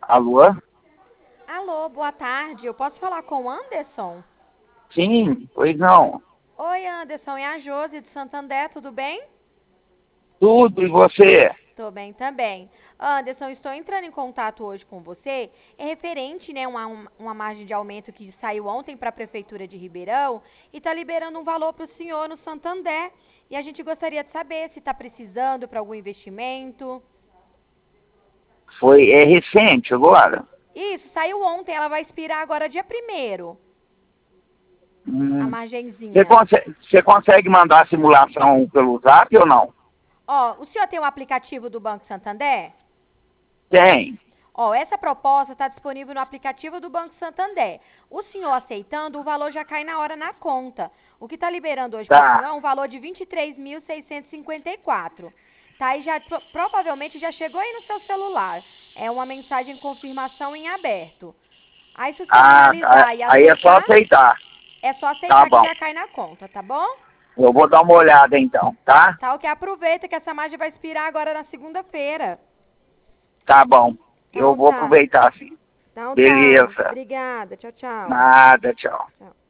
Alô? Alô, boa tarde. Eu posso falar com o Anderson? Sim, pois não. Oi, Anderson. É a Josi do Santander, tudo bem? Tudo, e você? Tô bem também. Anderson, estou entrando em contato hoje com você. É referente, né, uma margem de aumento que saiu ontem para a Prefeitura de Ribeirão e está liberando um valor para o senhor no Santander. E a gente gostaria de saber se está precisando para algum investimento. É recente agora? Isso, saiu ontem. Ela vai expirar agora dia primeiro. A Hum. Você margenzinha. consegue, você consegue mandar a simulação pelo Zap ou não? Ó, o senhor tem o aplicativo do Banco Santander? Tem. Ó, essa proposta está disponível no aplicativo do Banco Santander. O senhor aceitando, o valor já cai na hora na conta. O que está liberando hoje para o senhor Tá. é um valor de 23.654. Tá? E já, provavelmente já chegou aí no seu celular. É uma mensagem de confirmação em aberto. Aí, se o senhor Tá. analisar e Aí é só aceitar, aceitar. é só Tá aceitar que bom. já cai na conta, tá bom? Eu vou dar uma olhada então, tá? Tá, ok. Aproveita que essa margem vai expirar agora na segunda-feira. Tá bom. Eu Então vou tá. aproveitar sim. Então tá. Beleza. Obrigada. Tchau, tchau. Nada, tchau. Tchau.